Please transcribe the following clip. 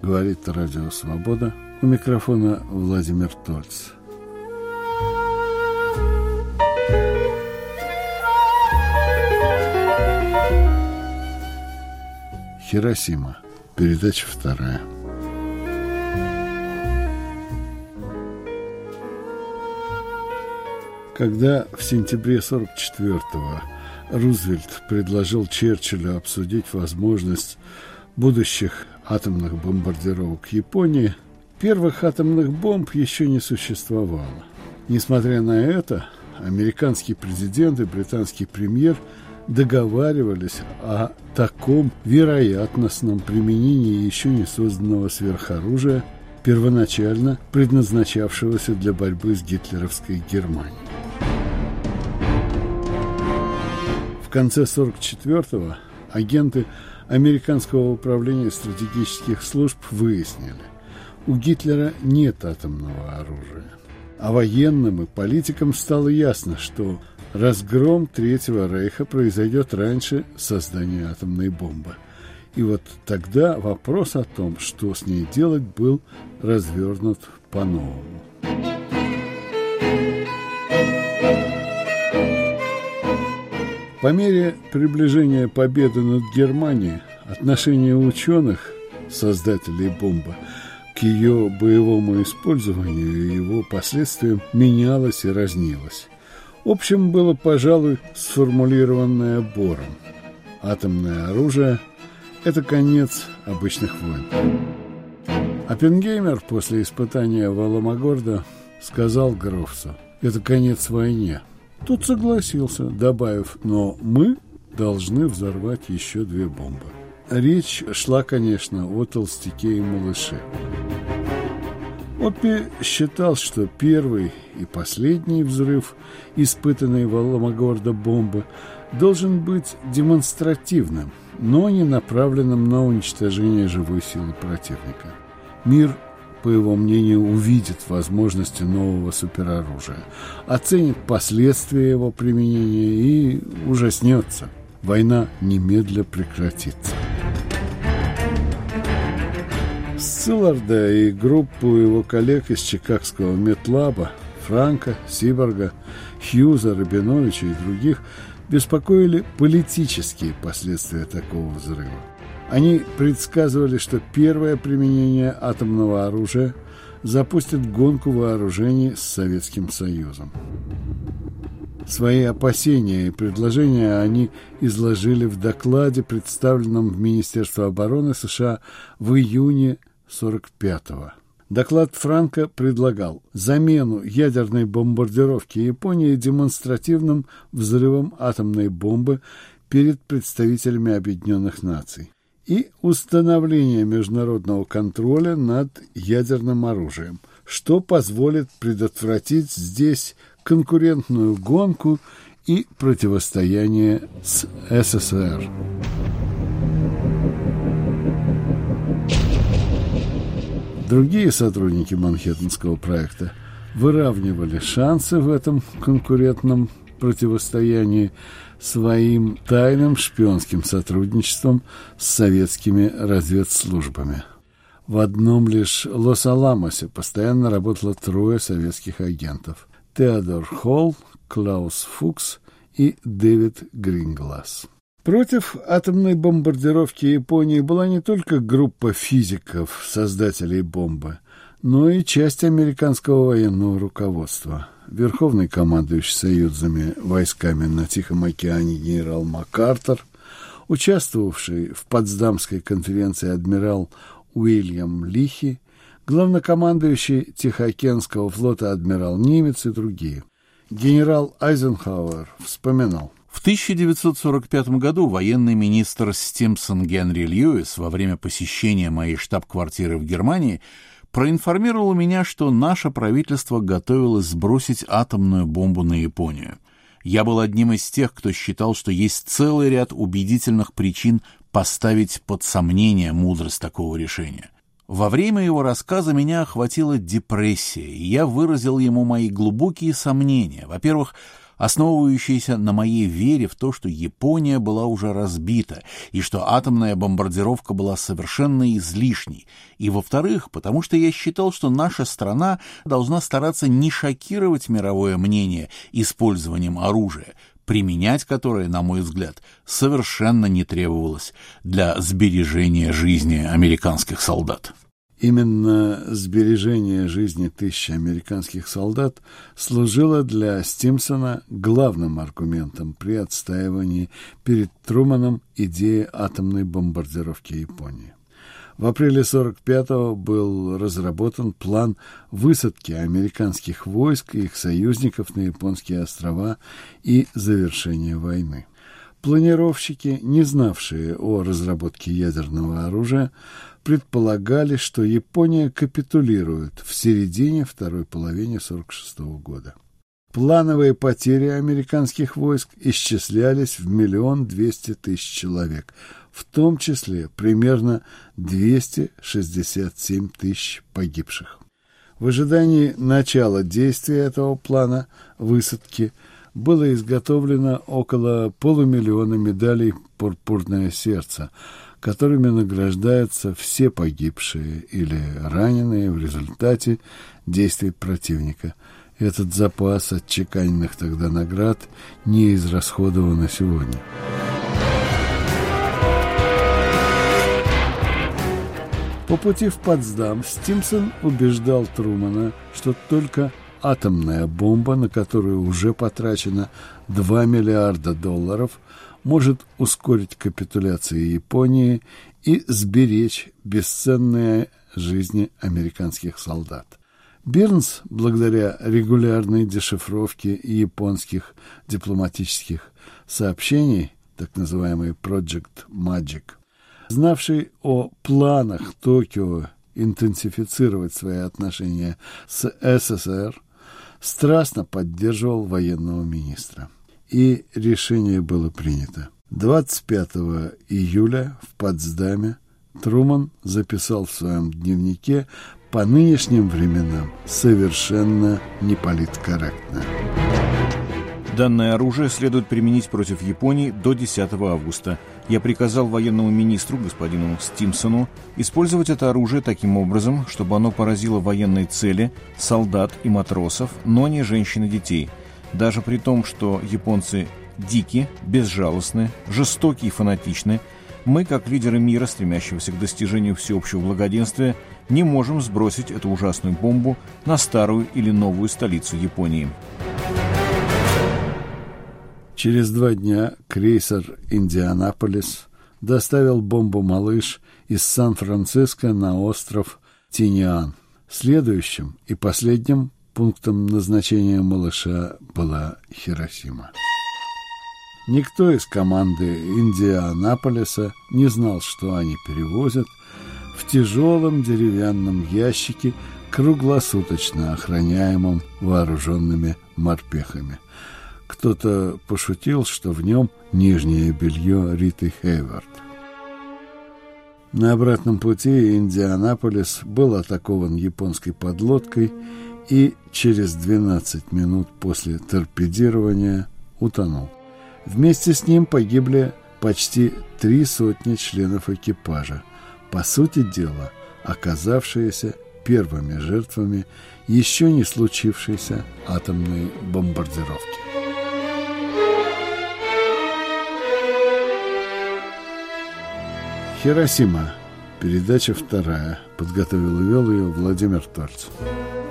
говорит Радио Свобода. У микрофона Владимир Тольц. Хиросима. Передача 2. Когда в сентябре 1944-го Рузвельт предложил Черчиллю обсудить возможность будущих атомных бомбардировок Японии, первых атомных бомб еще не существовало. Несмотря на это, американский президент и британский премьер договаривались о таком вероятностном применении еще не созданного сверхоружия, первоначально предназначавшегося для борьбы с гитлеровской Германией. В конце 1944-го агенты Американского управления стратегических служб выяснили, у Гитлера нет атомного оружия. А военным и политикам стало ясно, что разгром Третьего Рейха произойдет раньше создания атомной бомбы. И вот тогда вопрос о том, что с ней делать, был развернут по-новому. По мере приближения победы над Германией отношение ученых, создателей бомбы, к ее боевому использованию и его последствиям менялось и разнилось. Общим было, пожалуй, сформулированное Бором: атомное оружие – это конец обычных войн. Оппенгеймер после испытания в Аламогордо сказал Грофсу: это конец войне. Тот согласился, добавив: но мы должны взорвать еще 2 бомбы. Речь шла, конечно, о толстяке и малыше. Оппи считал, что первый и последний взрыв, испытанный в Аламогордо бомбы, должен быть демонстративным, но не направленным на уничтожение живой силы противника. Мир, по его мнению, увидит возможности нового супероружия, оценит последствия его применения и ужаснется. Война немедля прекратится. Сцилларда и группу его коллег из Чикагского медлаба, Франка, Сиборга, Хьюза, Рабиновича и других, беспокоили политические последствия такого взрыва. Они предсказывали, что первое применение атомного оружия запустит гонку вооружений с Советским Союзом. Свои опасения и предложения они изложили в докладе, представленном в Министерство обороны США в июне 1945-го. Доклад Франка предлагал замену ядерной бомбардировки Японии демонстративным взрывом атомной бомбы перед представителями Объединенных Наций и установление международного контроля над ядерным оружием, что позволит предотвратить здесь конкурентную гонку и противостояние с СССР. Другие сотрудники Манхэттенского проекта выравнивали шансы в этом конкурентном противостоянии своим тайным шпионским сотрудничеством с советскими разведслужбами. В одном лишь Лос-Аламосе постоянно работало 3 советских агентов: Теодор Холл, Клаус Фукс и Дэвид Гринглас. Против атомной бомбардировки Японии была не только группа физиков, создателей бомбы, но и часть американского военного руководства. Верховный командующий союзными войсками на Тихом океане генерал МакАртур, участвовавший в Потсдамской конференции адмирал Уильям Лихи, главнокомандующий Тихоокеанского флота адмирал Нимец и другие. Генерал Айзенхауэр вспоминал: в 1945 году военный министр Стимсон Генри Льюис во время посещения моей штаб-квартиры в Германии проинформировал меня, что наше правительство готовилось сбросить атомную бомбу на Японию. Я был одним из тех, кто считал, что есть целый ряд убедительных причин поставить под сомнение мудрость такого решения. Во время его рассказа меня охватила депрессия, и я выразил ему мои глубокие сомнения. Во-первых, основывающаяся на моей вере в то, что Япония была уже разбита, и что атомная бомбардировка была совершенно излишней, и, во-вторых, потому что я считал, что наша страна должна стараться не шокировать мировое мнение использованием оружия, применять которое, на мой взгляд, совершенно не требовалось для сбережения жизни американских солдат. Именно сбережение жизни 1000 американских солдат служило для Стимсона главным аргументом при отстаивании перед Труманом идеи атомной бомбардировки Японии. В апреле 1945-го был разработан план высадки американских войск и их союзников на японские острова и завершения войны. Планировщики, не знавшие о разработке ядерного оружия, предполагали, что Япония капитулирует в середине второй половины 1946 года. Плановые потери американских войск исчислялись в 1 200 000 человек, в том числе примерно 267 000 погибших. В ожидании начала действия этого плана высадки было изготовлено около 500 000 медалей «Пурпурное сердце», которыми награждаются все погибшие или раненые в результате действий противника. Этот запас отчеканенных тогда наград не израсходован на сегодня. По пути в Потсдам Стимсон убеждал Трумана, что только атомная бомба, на которую уже потрачено $2 миллиарда, может ускорить капитуляцию Японии и сберечь бесценные жизни американских солдат. Бирнс, благодаря регулярной дешифровке японских дипломатических сообщений, так называемый Project Magic, знавший о планах Токио интенсифицировать свои отношения с СССР, страстно поддерживал военного министра. И решение было принято. 25 июля в Потсдаме Труман записал в своем дневнике по нынешним временам совершенно неполиткорректно. Данное оружие следует применить против Японии до 10 августа. Я приказал военному министру, господину Стимсону, использовать это оружие таким образом, чтобы оно поразило военные цели, солдат и матросов, но не женщин и детей. Даже при том, что японцы дики, безжалостны, жестоки и фанатичны, мы, как лидеры мира, стремящегося к достижению всеобщего благоденствия, не можем сбросить эту ужасную бомбу на старую или новую столицу Японии. Через 2 дня крейсер «Индианаполис» доставил бомбу «Малыш» из Сан-Франциско на остров Тиниан. Следующим и последним пунктом назначения «Малыша» была Хиросима. Никто из команды «Индианаполиса» не знал, что они перевозят в тяжелом деревянном ящике, круглосуточно охраняемом вооруженными морпехами. Кто-то пошутил, что в нем нижнее белье Риты Хейвард. На обратном пути Индианаполис был атакован японской подлодкой и через 12 минут после торпедирования утонул. Вместе с ним погибли почти 300 членов экипажа, по сути дела, оказавшиеся первыми жертвами еще не случившейся атомной бомбардировки. Хиросима. Передача 2. Подготовил и вел ее Владимир Тольц.